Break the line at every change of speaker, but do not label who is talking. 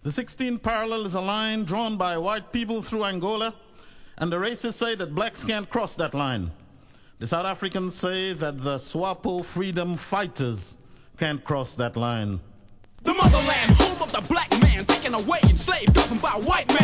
The 16th parallel is a line drawn by white people through Angola, and the racists say that blacks can't cross that line. The South Africans say that the SWAPO freedom fighters can't cross that line.
The motherland, home of the black man, taken away, enslaved, governed by white men.